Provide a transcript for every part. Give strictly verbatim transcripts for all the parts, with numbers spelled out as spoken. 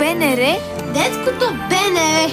БНР. Детското БНР.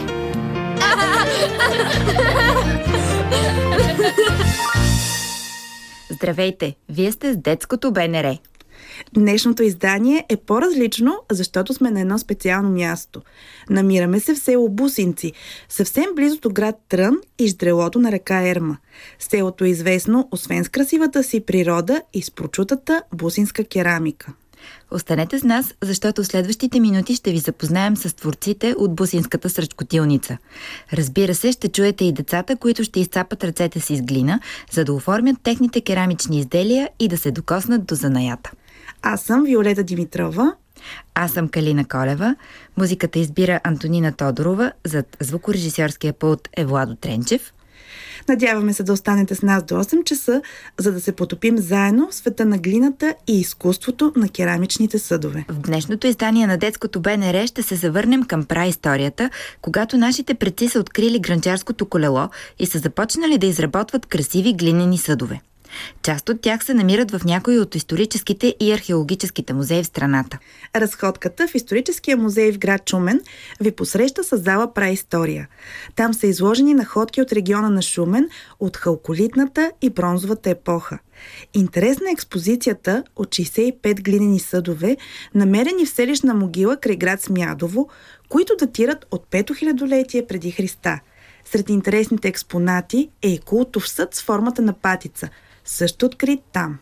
Здравейте, вие сте с Детското БНР. Днешното издание е по-различно, защото сме на едно специално място. Намираме се в село Бусинци, съвсем близо до град Трън и ждрелото на река Ерма. Селото е известно освен с красивата си природа и с прочутата бусинска керамика. Останете с нас, защото в следващите минути ще ви запознаем с творците от бусинската сръчкотилница. Разбира се, ще чуете и децата, които ще изцапат ръцете си с глина, за да оформят техните керамични изделия и да се докоснат до занаята. Аз съм Виолета Димитрова. Аз съм Калина Колева. Музиката избира Антонина Тодорова, зад звукорежисьорския пулт е Владо Тренчев. Надяваме се да останете с нас до осем часа, за да се потопим заедно в света на глината и изкуството на керамичните съдове. В днешното издание на Детското БНР ще се завърнем към праисторията, когато нашите предци са открили гранчарското колело и са започнали да изработват красиви глинени съдове. Част от тях се намират в някои от историческите и археологическите музеи в страната. Разходката в историческия музей в град Шумен ви посреща с зала Праистория. Там са изложени находки от региона на Шумен от халколитната и бронзовата епоха. Интересна е експозицията от шейсет и пет глинени съдове, намерени в селищна могила край град Смядово, които датират от пето хилядолетие преди Христа. Сред интересните експонати е и култов съд с формата на патица, също открит там.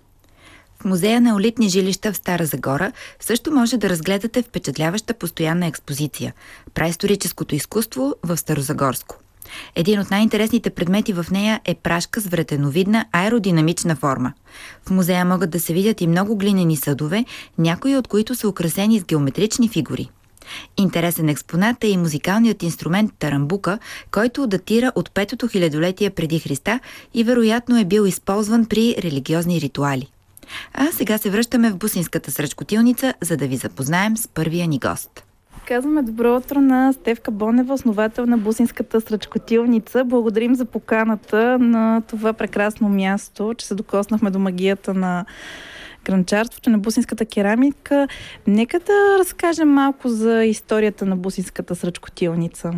В музея на олитни жилища в Стара Загора също може да разгледате впечатляваща постоянна експозиция – праисторическото изкуство в Старозагорско. Един от най-интересните предмети в нея е прашка с вретеновидна аеродинамична форма. В музея могат да се видят и много глинени съдове, някои от които са украсени с геометрични фигури. Интересен експонат е и музикалният инструмент тарамбука, който датира от петото хилядолетие преди Христа и вероятно е бил използван при религиозни ритуали. А сега се връщаме в бусинската сръчкотилница, за да ви запознаем с първия ни гост. Казваме добро утро на Стефка Бонева, основател на бусинската сръчкотилница. Благодарим за поканата на това прекрасно място, че се докоснахме до магията на гранчарството, на бусинската керамика. Нека да разкажем малко за историята на бусинската сръчкотилница.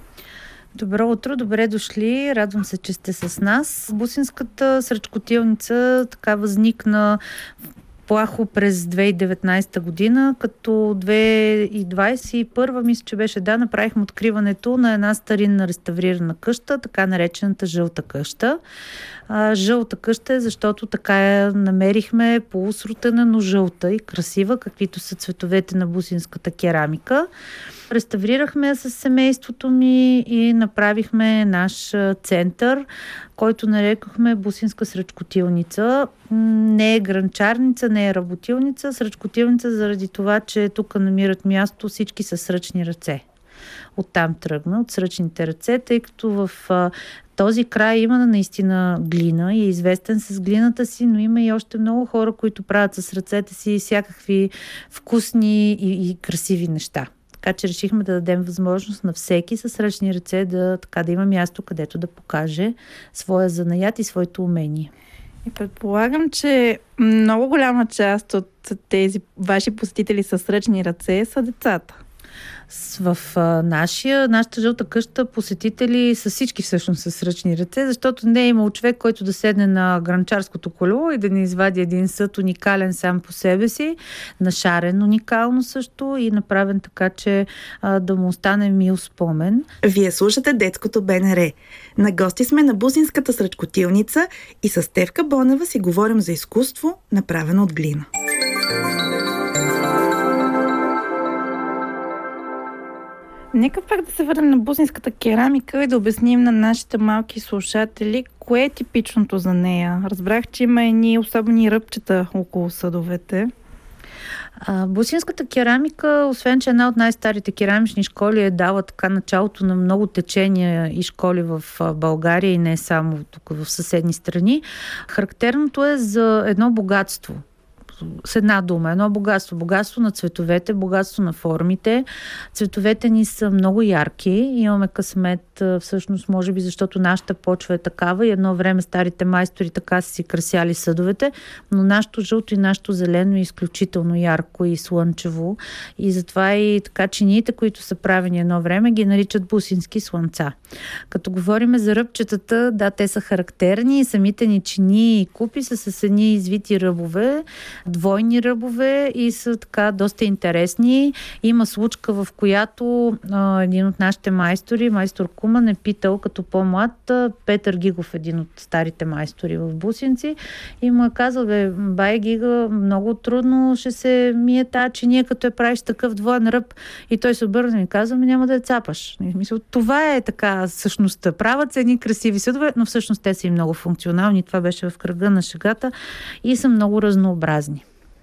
Добро утро, добре дошли. Радвам се, че сте с нас. Бусинската сръчкотилница така възникна плахо през две хиляди и деветнадесета година, като две хиляди двадесет и първа, мисля, че беше, да, направихме откриването на една старинна реставрирана къща, така наречената жълта къща. А, жълта къща е, защото така я намерихме полусрутена, но жълта и красива, каквито са цветовете на бусинската керамика. Реставрирахме я с семейството ми и направихме наш център, който нарекохме Бусинска сръчкотилница. Не е гранчарница, не е работилница, сръчкотилница заради това, че тук намират място всички със сръчни ръце. Оттам тръгна, от сръчните ръце, тъй като в а, този край има наистина глина и е известен с глината си, но има и още много хора, които правят с ръцете си всякакви вкусни и, и красиви неща. Така че решихме да дадем възможност на всеки със ръчни ръце да, така, да има място, където да покаже своя занаят и своето умение. И предполагам, че много голяма част от тези ваши посетители с ръчни ръце са децата. В а, нашия, нашата жълта къща посетители са всички всъщност с ръчни ръце, защото не е имал човек, който да седне на гранчарското колело и да ни извади един съд уникален сам по себе си, нашарен уникално също и направен така, че а, да му остане мил спомен. Вие слушате Детското БНР. На гости сме на Бусинската сръчкотилница и с Стефка Бонева си говорим за изкуство, направено от глина. Нека пак да се върнем на бусинската керамика и да обясним на нашите малки слушатели кое е типичното за нея. Разбрах, че има едни особени ръбчета около съдовете. А, бусинската керамика, освен че една от най-старите керамични школи е дала така началото на много течения и школи в България и не само тук в съседни страни, характерното е за едно богатство. с една дума, едно богатство. Богатство на цветовете, богатство на формите. Цветовете ни са много ярки. Имаме късмет, всъщност, може би, защото нашата почва е такава и едно време старите майстори така са си красяли съдовете, но нашето жълто и нашето зелено е изключително ярко и слънчево. И затова и така чиниите, които са правени едно време, ги наричат бусински слънца. Като говорим за ръбчетата, да, те са характерни. Самите ни чини и купи са с едни извити ръбове, двойни ръбове и са така доста интересни. Има случка, в която а, един от нашите майстори, майстор Куман, е питал като по-млад Петър Гигов, един от старите майстори в Бусинци, и му е казал: бе, бай Гига, много трудно ще се мие тази чиния, като я правиш такъв двоен ръб. И той се обърна и каза: няма да я цапаш. Мисля, това е така същността. Правят се едни красиви съдове, но всъщност те са и много функционални. Това беше в кръга на шегата и са много разнообразни.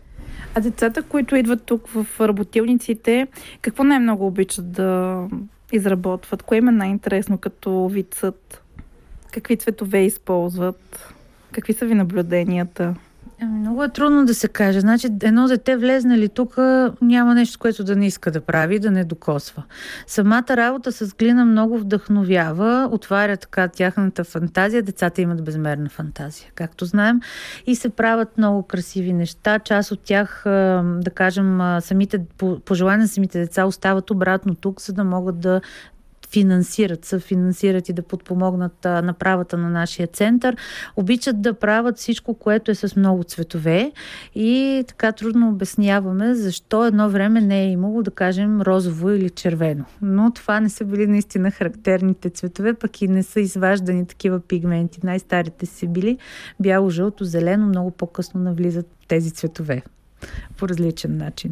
А децата, които идват тук в работилниците, какво най-много обичат да изработват? Кое им е най-интересно като вид съд? Какви цветове използват? Какви са ви наблюденията? Много е трудно да се каже. Значи, едно дете влезне ли тук, няма нещо, което да не иска да прави, да не докосва. Самата работа с глина много вдъхновява, отваря така тяхната фантазия. Децата имат безмерна фантазия, както знаем, и се правят много красиви неща. Част от тях, да кажем, самите, по желание на самите деца остават обратно тук, за да могат да финансират, съфинансират и да подпомогнат а, направата на нашия център. Обичат да правят всичко, което е с много цветове, и така трудно обясняваме защо едно време не е имало, да кажем, розово или червено. Но това не са били наистина характерните цветове, пък и не са изваждани такива пигменти. Най-старите са били бяло, жълто, зелено, много по-късно навлизат тези цветове по различен начин.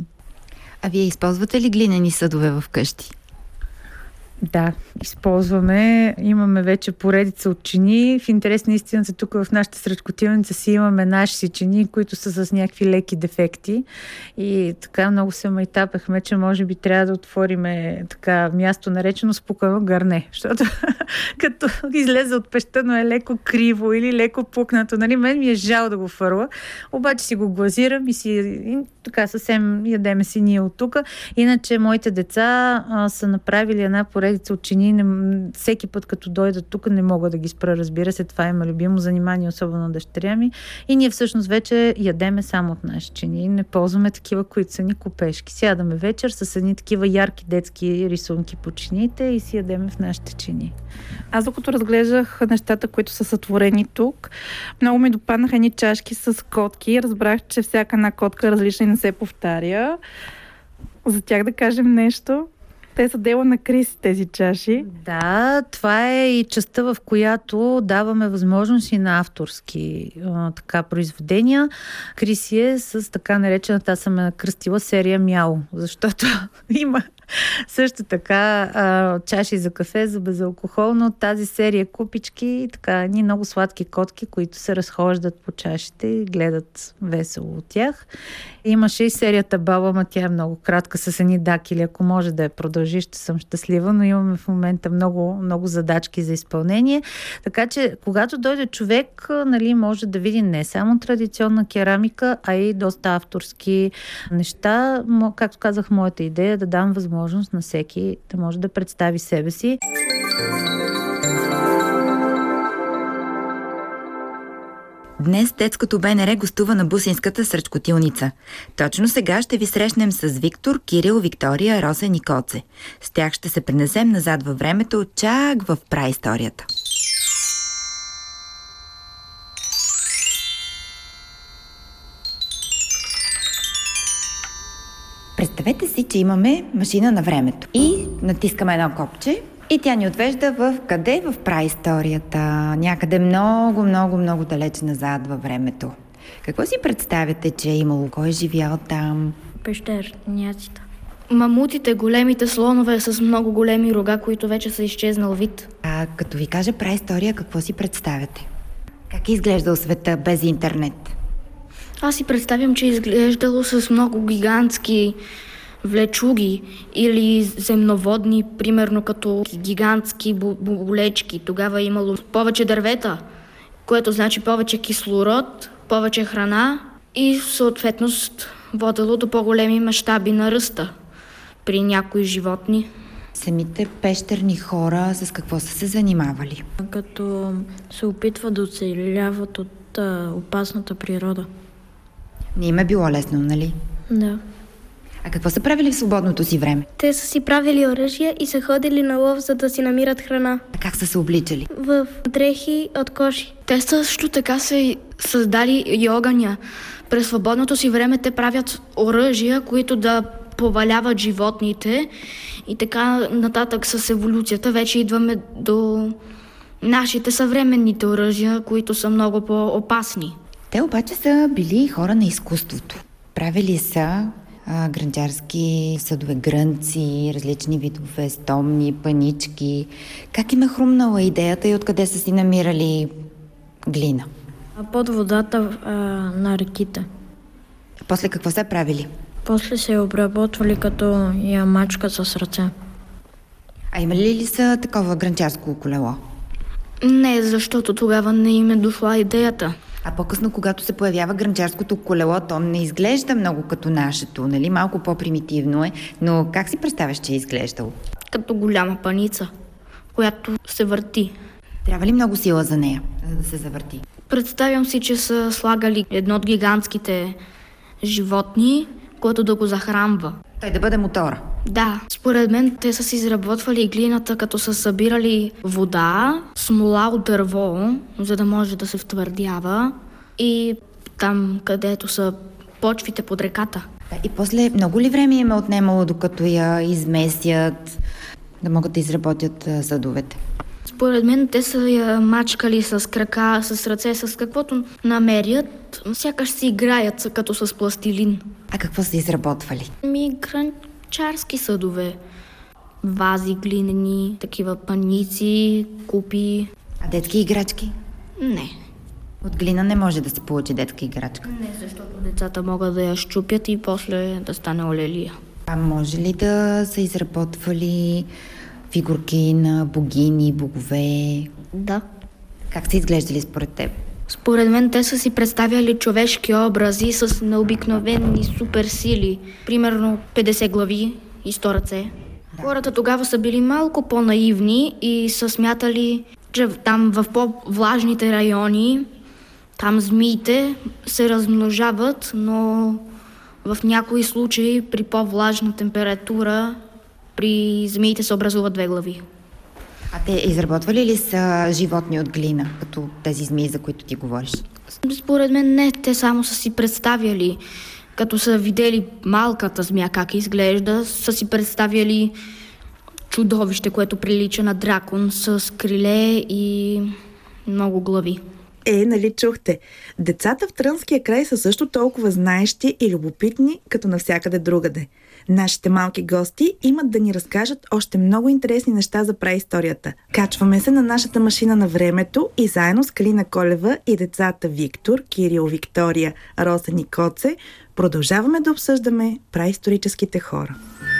А вие използвате ли глинени съдове в къщи? Да, използваме. Имаме вече поредица от чини. В интерес на истината, тук в нашата сръчкотилница си имаме наши си чини, които са с някакви леки дефекти. И така много се майтапахме, че може би трябва да отвориме така място наречено спукано гърне. Защото като излезе от пеща, но е леко криво или леко пукнато. Нали, мен ми е жал да го фърла. Обаче си го глазирам и си и така съвсем ядеме си ние от тук. Иначе моите деца а, са направили една поредица от чини. Не, всеки път, като дойдат тук, не мога да ги спра. Разбира се, това има любимо занимание, особено дъщеря ми. И ние всъщност вече ядеме само от наши чини. Не ползваме такива, които са ни купешки. Сядаме вечер с едни такива ярки детски рисунки по чините и си ядеме в нашите чини. Аз докато разглеждах нещата, които са сътворени тук, много ми допаднаха едни чашки с котки. Разбрах, че всяка една котка е различна и не се повтаря. За тях да кажем нещо. Те са дело на Криси, тези чаши. Да, това е и частта, в която даваме възможност и на авторски а, така произведения. Криси е с така наречената, аз съм кръстила серия Мяу, защото има също така а, чаши за кафе, за безалкохолно, тази серия купички и така едни много сладки котки, които се разхождат по чашите и гледат весело от тях. Имаше и серията Баба, ма тя е много кратка, с едни дакили. Ако може да я продължи, ще съм щастлива, но имаме в момента много, много задачки за изпълнение. Така че, когато дойде човек, нали, може да види не само традиционна керамика, а и доста авторски неща. Както казах, моята идея е да дам възможност на всеки да може да представи себе си. Днес детското БНР гостува на Бусинската сръчкотилница. Точно сега ще ви срещнем с Виктор, Кирил, Виктория, Росен и Коце. С тях ще се пренесем назад във времето, чак в праисторията. Представете си, че имаме машина на времето и натискаме едно копче и тя ни отвежда в къде? В праисторията. Някъде много, много, много далеч назад във времето. Какво си представяте, че е имало? Кой е живял там? Пещерняците. Мамутите, големите слонове с много големи рога, които вече са изчезнал вид. А като ви кажа праистория, какво си представяте? Как е изглеждал света без интернет? Аз си представям, че е изглеждало с много гигантски влечуги или земноводни, примерно като гигантски болечки. Тогава е имало повече дървета, което значи повече кислород, повече храна и съответно водело до по-големи мащаби на ръста при някои животни. Самите пещерни хора с какво са се занимавали? Като се опитват да оцеляват от а, опасната природа. Не им е било лесно, нали? Да. А какво са правили в свободното си време? Те са си правили оръжия и са ходили на лов, за да си намират храна. А как са се обличали? В дрехи от кожи. Те също така са създали и огъня. През свободното си време те правят оръжия, които да поваляват животните и така нататък с еволюцията. Вече идваме до нашите съвременните оръжия, които са много по-опасни. Те обаче са били хора на изкуството. Правили са а, гранчарски съдове, грънци, различни видове стомни, панички. Как им е хрумнала идеята и откъде са си намирали глина? Под водата а, на реките. А после какво са правили? После се обработвали като ямачка с ръце. А имали ли са такова гранчарско колело? Не, защото тогава не им е дошла идеята. А по-късно, когато се появява гранчарското колело, то не изглежда много като нашето, нали? Малко по-примитивно е, но как си представяш, че е изглеждало? Като голяма паница, която се върти. Трябва ли много сила за нея, за да се завърти? Представям си, че са слагали едно от гигантските животни, което да го захранва. Той да бъде мотора. Да, според мен те са си изработвали глината, като са събирали вода, смола от дърво, за да може да се втвърдява, и там, където са почвите под реката. Да, и после много ли време им е отнемало, докато я изместят, да могат да изработят а, съдовете? Според мен те са я мачкали с крака, с ръце, с каквото намерят. Сякаш си играят като с пластилин. А какво са изработвали? Ми гранчарски съдове. Вази глинени, такива паници, купи. А детски играчки? Не. От глина не може да се получи детска играчка. Не, защото децата могат да я щупят и после да стане олелия. А може ли да са изработвали фигурки на богини, богове? Да. Как са изглеждали според теб? Според мен те са си представяли човешки образи с необикновени суперсили. Примерно петдесет глави и сто ръце. Да. Хората тогава са били малко по-наивни и са смятали, че там в по-влажните райони, там змиите се размножават, но в някои случаи при по-влажна температура при змиите се образуват две глави. А те изработвали ли са животни от глина, като тези змии, за които ти говориш? Според мен не, те само са си представяли, като са видели малката змия как изглежда, са си представяли чудовище, което прилича на дракон с криле и много глави. Е, нали чухте? Децата в Трънския край са също толкова знаещи и любопитни, като навсякъде другаде. Нашите малки гости имат да ни разкажат още много интересни неща за праисторията. Качваме се на нашата машина на времето и заедно с Калина Колева и децата Виктор, Кирил, Виктория, Росен и Коце продължаваме да обсъждаме праисторическите хора.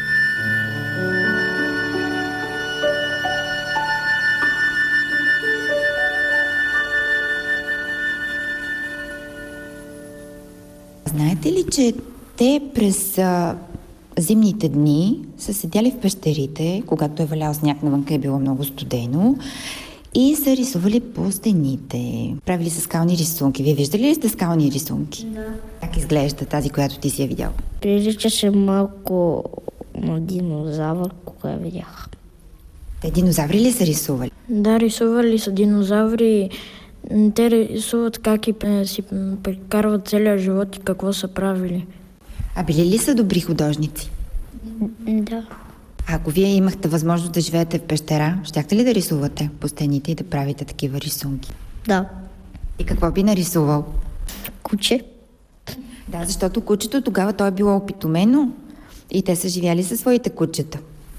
Знаете ли, че те през а, зимните дни са седяли в пещерите, когато е валял сняг навънка, е било много студено, и са рисували по стените. Правили са скални рисунки. Вие виждали ли сте скални рисунки? Да. Как изглежда тази, която ти си я видял? Приличаше малко на динозавър, кога я видях. Те динозаври ли са рисували? Да, рисували са динозаври. Те рисуват как и си прекарват целия живот и какво са правили. А били ли са добри художници? Да. А ако вие имахте възможност да живеете в пещера, щяхте ли да рисувате по стените и да правите такива рисунки? Да. И какво би нарисувал? Куче. Да, защото кучето тогава то е било опитомено и те са живяли със своите кучета.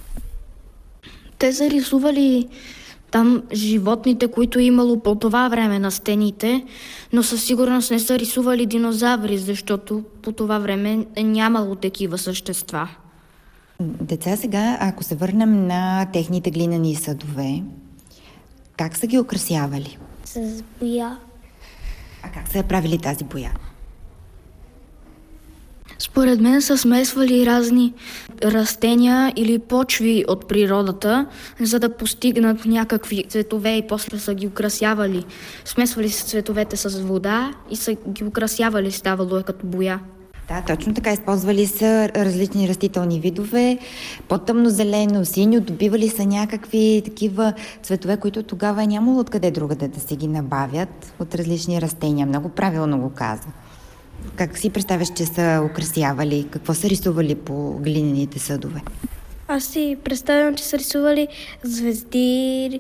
Те са рисували там животните, които е имало по това време на стените, но със сигурност не са рисували динозаври, защото по това време е нямало такива същества. Деца, сега, ако се върнем на техните глинени съдове, как са ги украсявали? С боя. А как са я правили тази боя? Според мен са смесвали разни растения или почви от природата, за да постигнат някакви цветове и после са ги украсявали. Смесвали са цветовете с вода и са ги украсявали, ставало е като боя. Да, точно така. Използвали са различни растителни видове, по-тъмнозелено, синьо, добивали са някакви такива цветове, които тогава е нямало откъде другаде да си ги набавят от различни растения. Много правилно го казва. Как си представяш, че са украсявали? Какво са рисували по глинените съдове? Аз си представям, че са рисували звезди,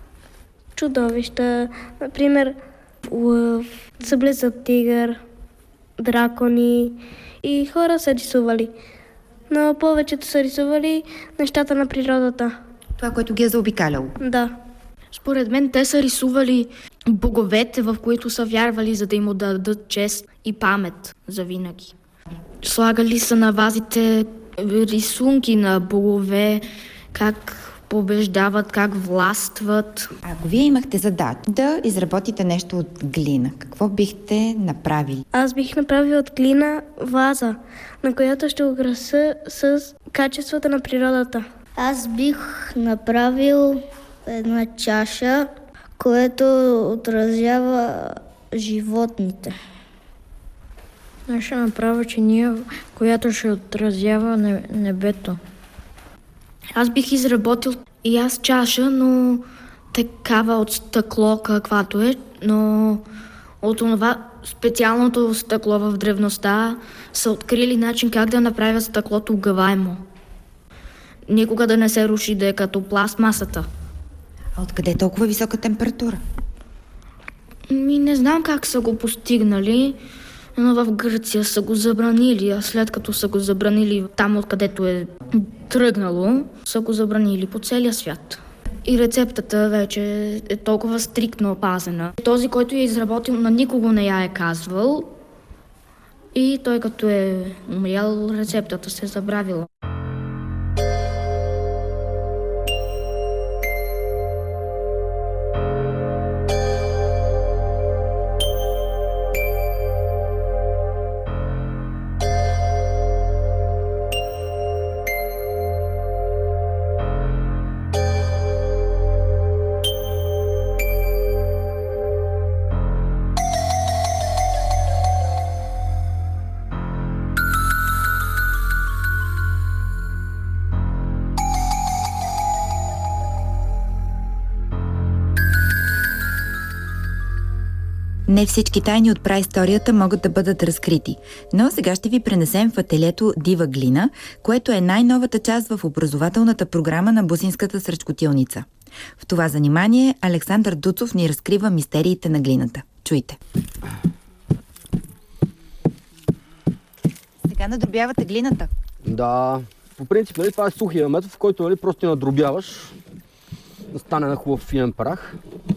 чудовища, например лъв, съблезът тигър, дракони и хора са рисували. Но повечето са рисували нещата на природата. Това, което ги е заобикаляло. Да. Според мен те са рисували боговете, в които са вярвали, за да им отдадат чест и памет за винаги. Слагали са на вазите рисунки на богове, как побеждават, как властват. Ако вие имахте задача да изработите нещо от глина, какво бихте направили? Аз бих направил от глина ваза, на която ще украся с качествата на природата. Аз бих направил една чаша, която отразява животните. Аз ще направя чиния, която ще отразява небето. Аз бих изработил и аз чаша, но такава от стъкло, каквато е, но от това специалното стъкло в древността са открили начин как да направят стъклото угаваемо. Никога да не се руши, да е като пластмасата. А откъде е толкова висока температура? Ми не знам как са го постигнали, но в Гърция са го забранили, а след като са го забранили там, откъдето е тръгнало, са го забранили по целия свят. И рецептата вече е толкова стриктно опазена. Този, който я е изработил, на никого не я е казвал и той като е умрял, рецептата се е забравила. Не всички тайни от праисторията могат да бъдат разкрити, но сега ще ви пренесем в ателието Дива глина, което е най-новата част в образователната програма на Бусинската сръчкотилница. В това занимание Александър Дуцов ни разкрива мистериите на глината. Чуйте! Сега надробявате глината? Да, по принцип, нали, това е сухия метод, в който, нали, просто я надробяваш да стане на хубав финен прах.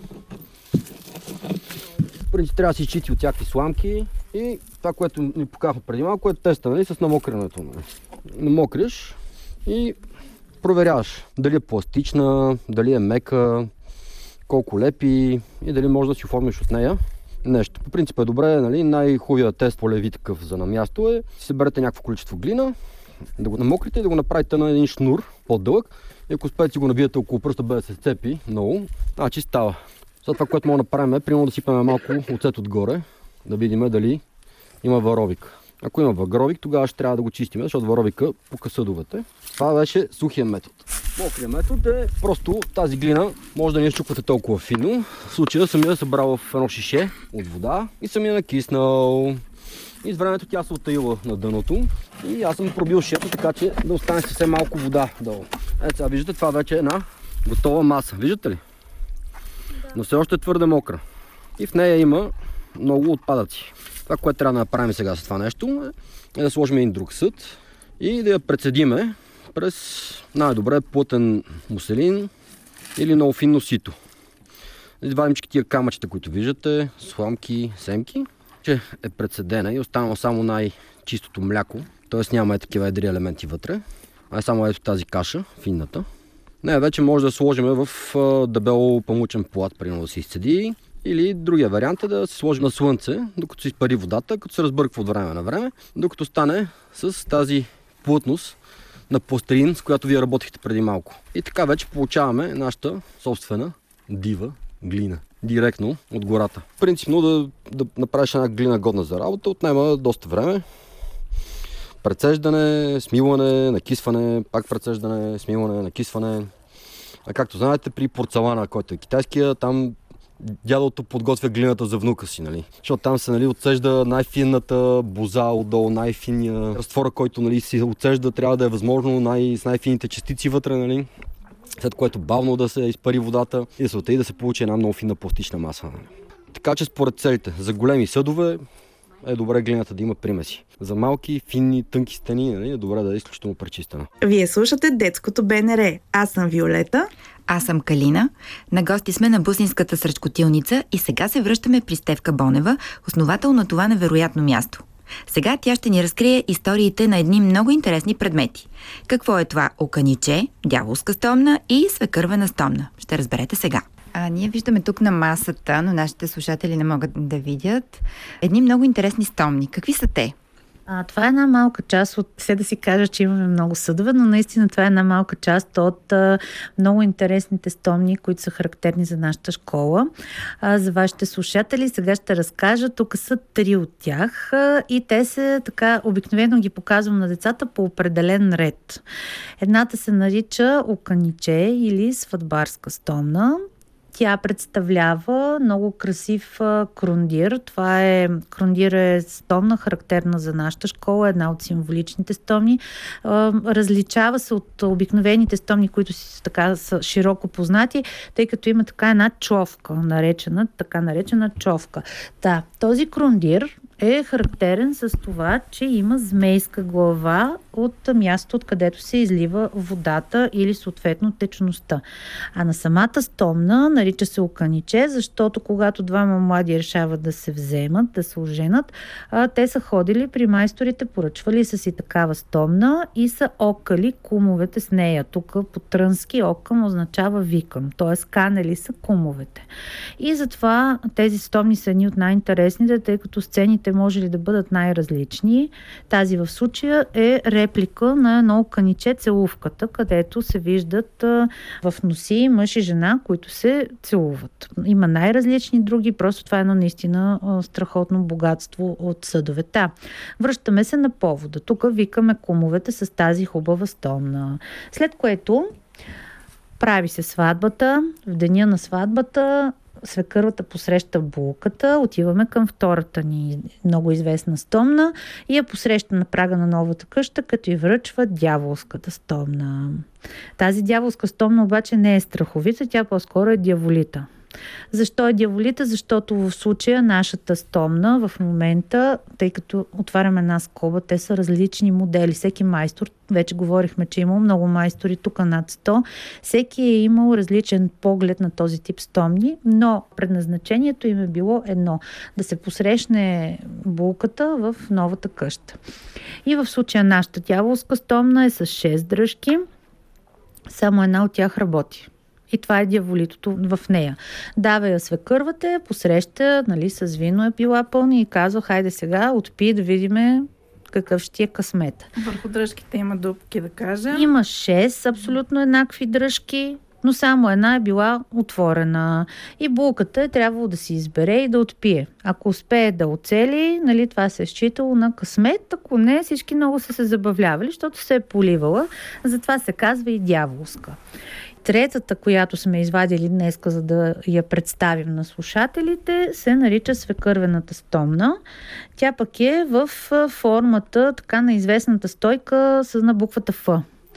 В принцип трябва да се изчисти от всякакви сламки и това, което ни показахме преди малко, е теста, нали, с намокрянето. Нали. Намокриш и проверяваш дали е пластична, дали е мека, колко лепи и дали можеш да си оформиш от нея нещо. По принцип е добре, нали, най-хубавият тест по леви такъв за на място е си съберете някакво количество глина, да го намокрите и да го направите на един шнур по-дълъг и ако успеете го набиете около пръста без да се сцепи много, значи става. За това, което мога да направим е, примерно да сипаме малко оцет отгоре, да видим дали има варовик. Ако има варовик, тогава ще трябва да го чистим, защото варовика пука съдовете. Това беше сухия метод. Мокрия метод е просто тази глина може да не я щупвате толкова фино. В случая съм я събрал в едно шише от вода и съм я накиснал. И с времето тя се оттаила на дъното и аз съм пробил шето, така че да остане съвсем малко вода долу. Ето сега виждате, това вече е една готова маса. Виждате ли? Но все още е твърде мокра. И в нея има много отпадъци. Това, което трябва да направим сега с това нещо, е да сложим един друг съд и да я прецедиме през най-добре плътен муселин или много финно сито. Извадим тия камъчета, които виждате, сламки, семки, че е прецедена и останало само най-чистото мляко, т.е. няма е такива едри елементи вътре, а е само ето тази каша, финната. Не, вече може да сложим в дебело памучен плат, примерно да се изцеди Или другия вариант е да се сложи на слънце, докато се изпари водата, като се разбърква от време на време, докато стане с тази плътност на пластилин, с която вие работихте преди малко. И така вече получаваме нашата собствена дива глина. Директно от гората. Принципно да, да направиш една глина годна за работа отнема доста време. Прецеждане, смилане, накисване, пак прецеждане, смилане, накисване. А както знаете, при порцелана, който е китайския, там дядото подготвя глината за внука си, нали? Защото там се, нали, отцежда най-финната боза отдолу, най-финния разтвора, който, нали, се отцежда, трябва да е възможно най- с най-фините частици вътре, нали? След което бавно да се изпари водата и да се отиде да се получи една много финна пластична маса. Нали? Така че според целите, за големи съдове е добре глината да има примеси. За малки, финни, тънки стени, нали, е добре да е изключително пречистена. Вие слушате Детското БНР. Аз съм Виолета. Аз съм Калина. На гости сме на Бусинската сръчкотилница и сега се връщаме при Стефка Бонева, основател на това невероятно място. Сега тя ще ни разкрие историите на едни много интересни предмети. Какво е това оканиче, дяволска стомна и свекървена стомна? Ще разберете сега. А, ние виждаме тук на масата, но нашите слушатели не могат да видят, едни много интересни стомни. Какви са те? А, това е една малка част от, все да си кажа, че имаме много съдове, но наистина това е една малка част от а, много интересните стомни, които са характерни за нашата школа. А, за вашите слушатели сега ще разкажа, тук са три от тях а, и те се така, обикновено ги показвам на децата по определен ред. Едната се нарича оканиче или сватбарска стомна. Тя представлява много красив а, крундир. Това е, крундир е стомна, характерна за нашата школа, една от символичните стомни. А, различава се от обикновените стомни, които си така са широко познати, тъй като има така една човка, наречена, така наречена човка. Да, този крундир е характерен с това, че има змейска глава от място, откъдето се излива водата или съответно течността. А на самата стомна нарича се оканиче, защото когато двама млади решават да се вземат, да се оженят, те са ходили при майсторите, поръчвали са си такава стомна и са окали кумовете с нея. Тук по трънски окъм означава викам, т.е. канели са кумовете. И затова тези стомни са едни от най-интересните, тъй като сцените може ли да бъдат най-различни. Тази в случая е реплика на едно оканиче, целувката, където се виждат а, в носи мъж и жена, които се целуват. Има най-различни други, просто това е едно наистина а, страхотно богатство от съдовете. Връщаме се на повода. Тук викаме кумовете с тази хубава стомна. След което прави се сватбата. В деня на сватбата свекървата посреща булката, отиваме към втората ни много известна стомна и я посреща на прага на новата къща, като й връчва дяволската стомна. Тази дяволска стомна обаче не е страховица, тя по-скоро е дяволита. Защо е дяволита? Защото в случая нашата стомна в момента, тъй като отваряме една скоба, те са различни модели. Всеки майстор, вече говорихме, че има много майстори, тук над сто, всеки е имал различен поглед на този тип стомни, но предназначението им е било едно – да се посрещне булката в новата къща. И в случая нашата дяволска стомна е с шест дръжки, само една от тях работи. И това е дяволитото в нея. Дава я свекървате, посреща, нали, с вино е пила пълна и казва, хайде сега, отпи да видиме какъв ще е късмета. Върху дръжките има дупки, да кажем. Има шест абсолютно еднакви дръжки, но само една е била отворена. И булката е трябвало да си избере и да отпие. Ако успее да оцели, нали, това се е считало на късмет, ако не, всички много са се забавлявали, защото се е поливала. Затова се казва и дяволска. Третата, която сме извадили днеска, за да я представим на слушателите, се нарича свекървената стомна. Тя пък е в формата така на известната стойка на буквата Ф.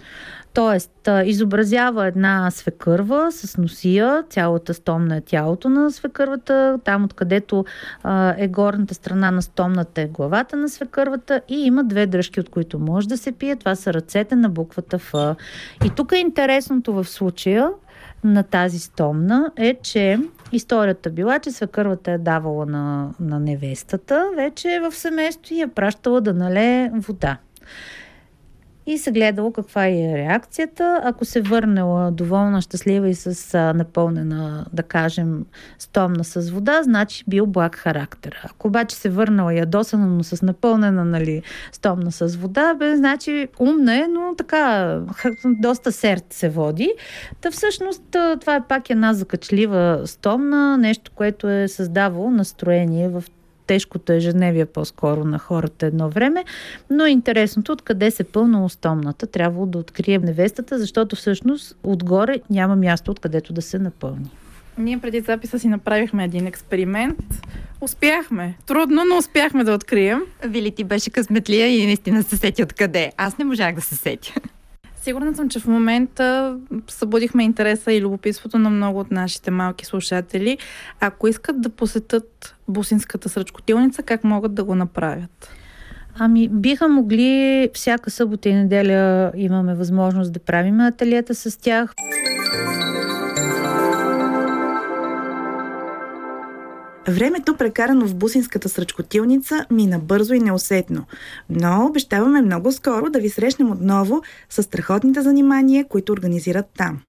Тоест, изобразява една свекърва с носия, цялата стомна е тялото на свекървата, там откъдето а, е горната страна на стомната е главата на свекървата и има две дръжки, от които може да се пие. Това са ръцете на буквата Ф. И тук е интересното в случая на тази стомна е, че историята била, че свекървата е давала на, на невестата, вече в семейство и е пращала да налее вода. и се гледало каква е реакцията. Ако се върнала доволна, щастлива и с а, напълнена, да кажем, стомна с вода, значи бил благ характер. Ако обаче се върнала ядосана, но с напълнена, нали, стомна с вода, бе, значи умна е, но така доста сърд се води. Та всъщност това е пак една закачлива стомна, нещо, което е създавало настроение в тежкото ежедневие по-скоро на хората едно време, но интересното откъде се пълнало стомната, трябвало да открием невестата, защото всъщност отгоре няма място откъдето да се напълни. Ние преди записа си направихме един експеримент. Успяхме. Трудно, но успяхме да открием. Вили, ти беше късметлия и наистина се сети откъде. Аз не можах да се сетя. Сигурна съм, че в момента събудихме интереса и любопитството на много от нашите малки слушатели. Ако искат да посетят Бусинската сръчкотилница, как могат да го направят? Ами, биха могли всяка събота и неделя имаме възможност да правим ателиета с тях. Времето, прекарано в Бусинската сръчкотилница, мина бързо и неусетно. Но обещаваме много скоро да ви срещнем отново с страхотните занимания, които организират там.